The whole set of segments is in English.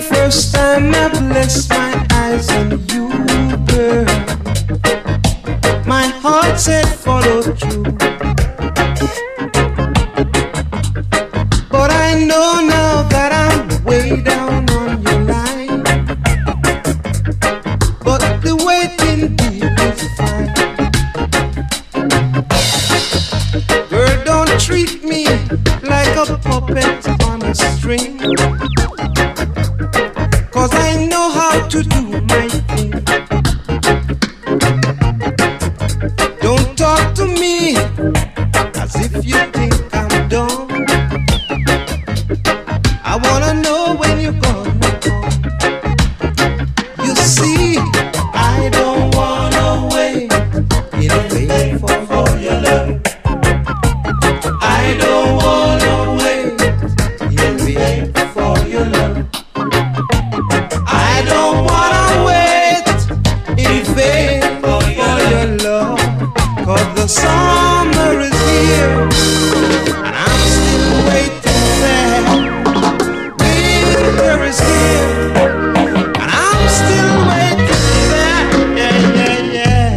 first time I blessed my eyes on you, girl, my heart said follow through. But I know now that I'm way down on your line. But the waiting deal is fine. Girl, don't treat me like a puppet on a string, 'cause I know how to do my thing. Don't talk to me as if you think I'm dumb. I wanna know when you're gonna come. You see, I don't wanna wait in vain for your love. I don't wanna wait in vain for your love. I don't wanna wait in vain for your love. 'Cause the summer is here and I'm still waiting there. Winter is here and I'm still waiting there. Yeah, yeah, yeah.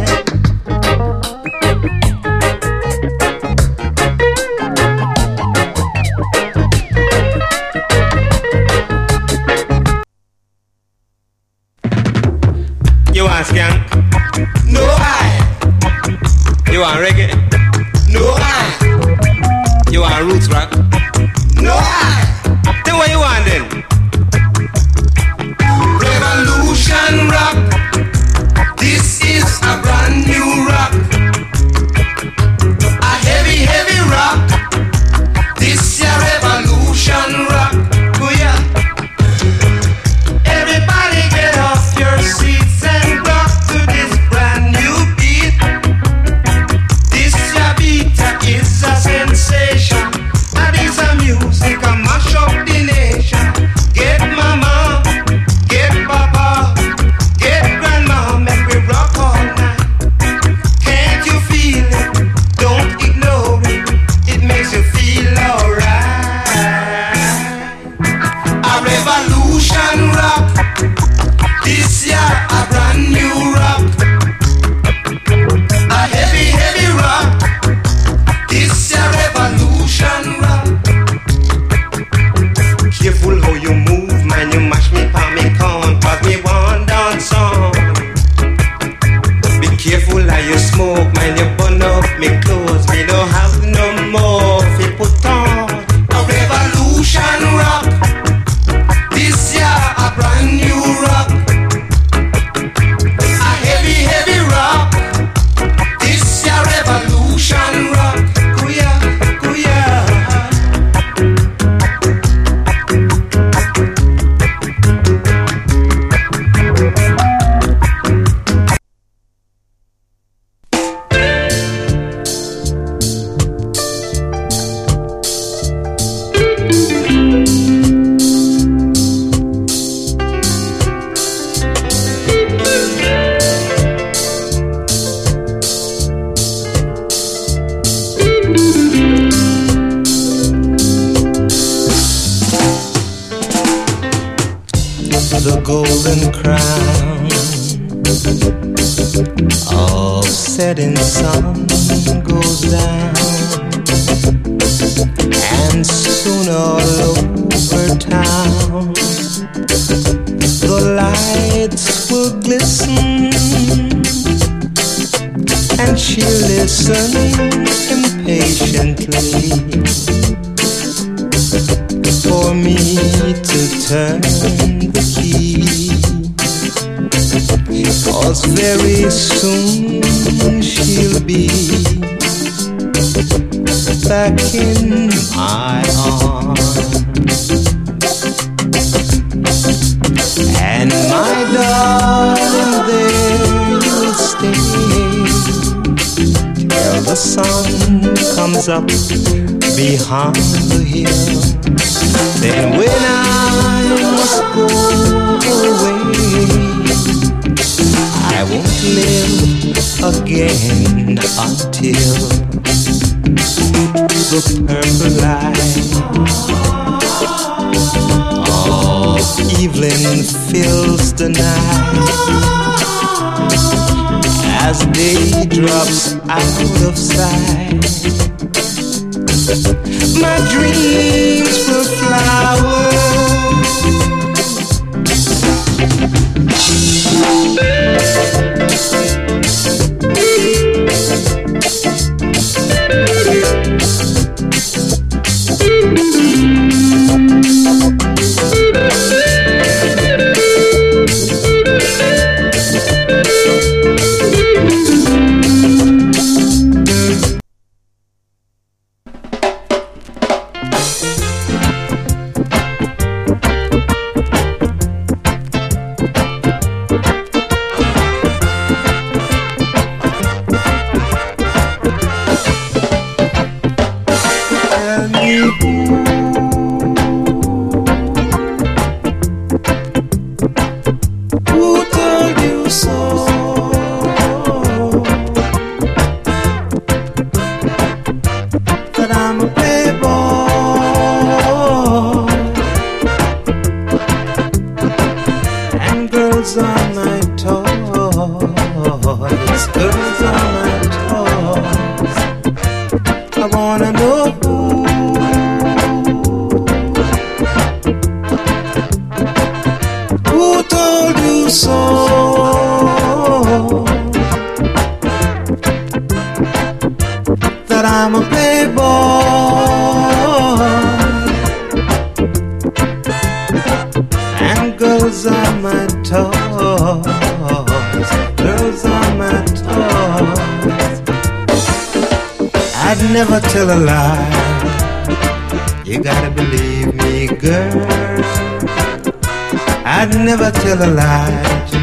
You want skank? No I. You want reggae? No I. You want roots rock? No I. Then what you want then? Revolution rock. This is a brand new rock. A heavy, heavy rock. This is a revolution rock. Oh yeah. Everybody get off your seats and rock to this brand new beat. This ya beat is a sensation. That is a music a mash up the nation. Get mama, get papa, get grandma, make we rock all night. Can't you feel it? Don't ignore it. It makes you feel alright. A revolution rock. This year a brand new rock. A heavy, heavy rock. This year revolution rock. Careful how you move, man, you mash me pa me con, 'cause me want dance on. Be careful how you smoke, man, you burn up me clothes. Me don't have no more fi put on. A revolution rock. This year a brand new rock. A heavy, heavy rock. This year revolution rock. Kuya, kuya. The golden crown of setting sun goes down, and soon all over town the lights will glisten, and she'll listen impatiently for me to turn the key. 'Cause very soon she'll be back in my arms, and my darling, there you'll stay till the sun comes up behind the hill. Then when I must go away, I won't live again until the purple light of evening fills the night as day drops out of sight. My dreams were flowers. Never tell a lie. You gotta believe me, girl. I'd never tell a lie.